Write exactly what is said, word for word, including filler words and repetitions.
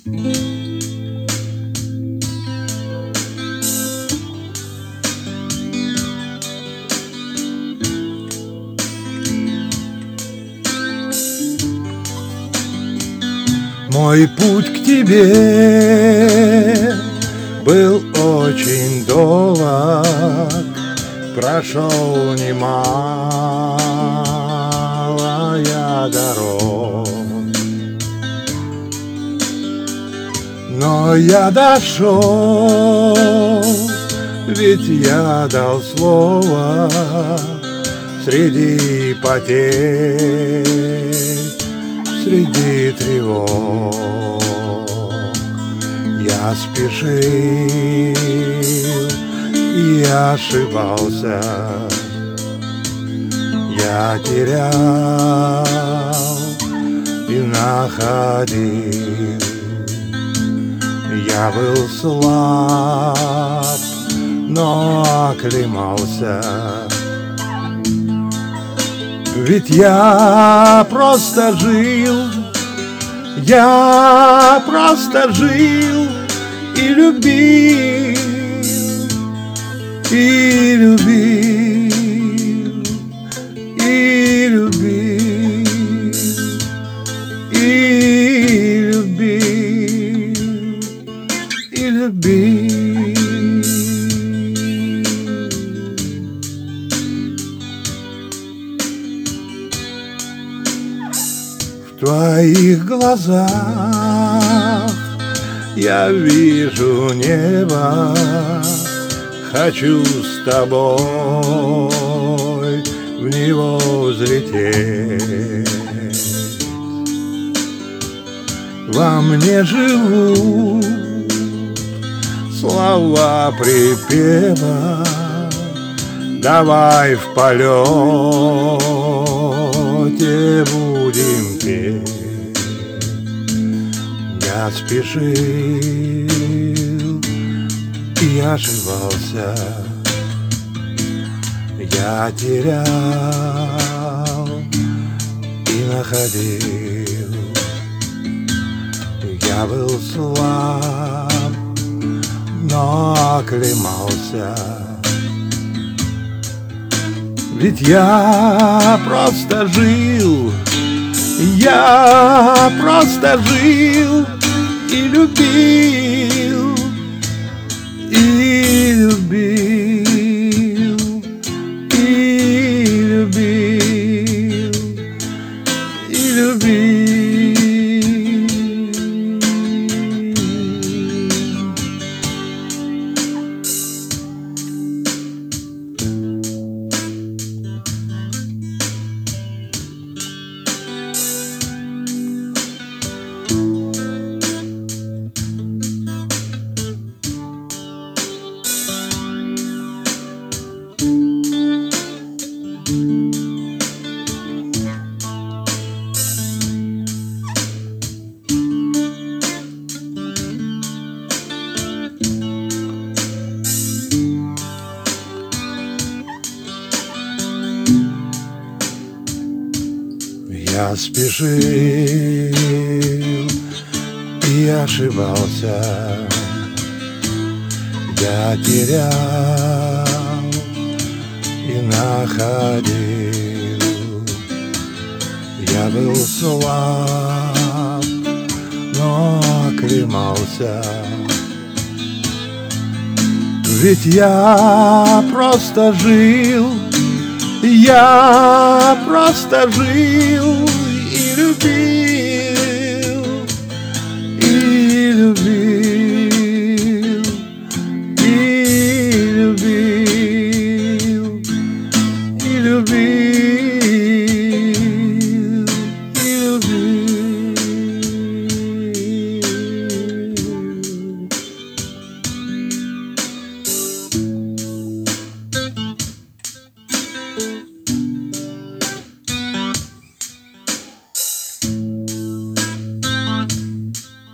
Мой путь к тебе был очень долг, прошел немалая дорог, но я дошел, ведь я дал слово среди потерь, среди тревог. Я спешил и ошибался, я терял и находил. Я был слаб, но оклемался, ведь я просто жил, я просто жил и любил, и любил, и любил, и любил, и любил. В твоих глазах я вижу небо, хочу с тобой в него взлететь. Во мне живут слова припева, давай в полете будем петь. Я спешил и ошибался, я терял и находил. Я был слаб, но оклемался, ведь я просто жил, я просто жил и любил, и любил, и любил, и любил. Я спешил и ошибался, я терял и находил. Я был слаб, но оклемался, ведь я просто жил, я просто жил и любил, и любил, и любил, и любил.